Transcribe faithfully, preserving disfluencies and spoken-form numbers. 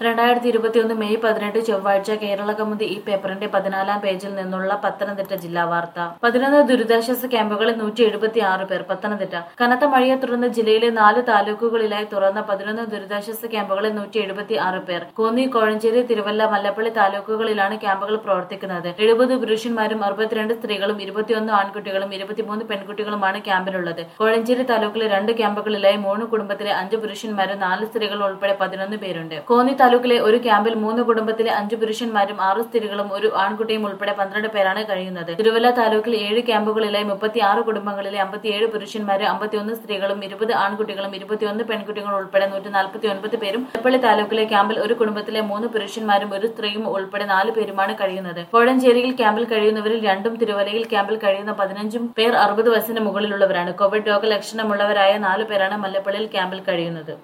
രണ്ടായിരത്തി ഇരുപത്തിയൊന്ന് മെയ് പതിനെട്ട് ചൊവ്വാഴ്ച കേരള കൗമുദി ഈ പേപ്പറിന്റെ പതിനാലാം പേജിൽ നിന്നുള്ള പത്തനംതിട്ട ജില്ലാ വാർത്ത. പതിനൊന്ന് ദുരിതാശ്വാസ ക്യാമ്പുകളിൽ നൂറ്റി എഴുപത്തി ആറ് പേർ. പത്തനംതിട്ട കനത്ത മഴയെ തുടർന്ന് ജില്ലയിലെ നാല് താലൂക്കുകളിലായി തുറന്ന പതിനൊന്ന് ദുരിതാശ്വാസ ക്യാമ്പുകളിൽ നൂറ്റി എഴുപത്തി ആറ് പേർ. കോന്നി, കോഴഞ്ചേരി, തിരുവല്ല, മല്ലപ്പള്ളി താലൂക്കുകളിലാണ് ക്യാമ്പുകൾ പ്രവർത്തിക്കുന്നത്. എഴുപത് പുരുഷന്മാരും അറുപത്തിരണ്ട് സ്ത്രീകളും ഇരുപത്തിയൊന്ന് ആൺകുട്ടികളും ഇരുപത്തിമൂന്ന് പെൺകുട്ടികളുമാണ് ക്യാമ്പിലുള്ളത്. കോഴഞ്ചേരി താലൂക്കിലെ രണ്ട് ക്യാമ്പുകളിലായി മൂന്ന് കുടുംബത്തിലെ അഞ്ച് പുരുഷന്മാരും നാല് സ്ത്രീകളും ഉൾപ്പെടെ പതിനൊന്ന് പേരുണ്ട്. കോന്നി താലൂക്കിലെ ഒരു ക്യാമ്പിൽ മൂന്ന് കുടുംബത്തിലെ അഞ്ചു പുരുഷന്മാരും ആറ് സ്ത്രീകളും ഒരു ആൺകുട്ടിയും ഉൾപ്പെടെ പന്ത്രണ്ട് പേരാണ് കഴിയുന്നത്. തിരുവല്ല താലൂക്കിൽ ഏഴ് ക്യാമ്പുകളിലായി മുപ്പത്തിയാറ് കുടുംബങ്ങളിലെ അമ്പത്തിയേഴ് പുരുഷന്മാരും അമ്പത്തിയൊന്ന് സ്ത്രീകളും ഇരുപത് ആൺകുട്ടികളും ഇരുപത്തിയൊന്ന് പെൺകുട്ടികളും ഉൾപ്പെടെ നൂറ്റി നാൽപ്പത്തി ഒൻപത് പേരും. മല്ലപ്പള്ളി താലൂക്കിലെ ക്യാമ്പിൽ ഒരു കുടുംബത്തിലെ മൂന്ന് പുരുഷന്മാരും ഒരു സ്ത്രീയും ഉൾപ്പെടെ നാല് പേരുമാണ് കഴിയുന്നത്. കോഴഞ്ചേരിയിൽ ക്യാമ്പിൽ കഴിയുന്നവരിൽ രണ്ടും തിരുവല്ലയിൽ ക്യാമ്പിൽ കഴിയുന്ന പതിനഞ്ചും പേർ അറുപത് വയസ്സിന് മുകളിലുള്ളവരാണ്. കോവിഡ് രോഗലക്ഷണമുള്ളവരായ നാലു പേരാണ് മല്ലപ്പള്ളിയിൽ ക്യാമ്പിൽ കഴിയുന്നത്.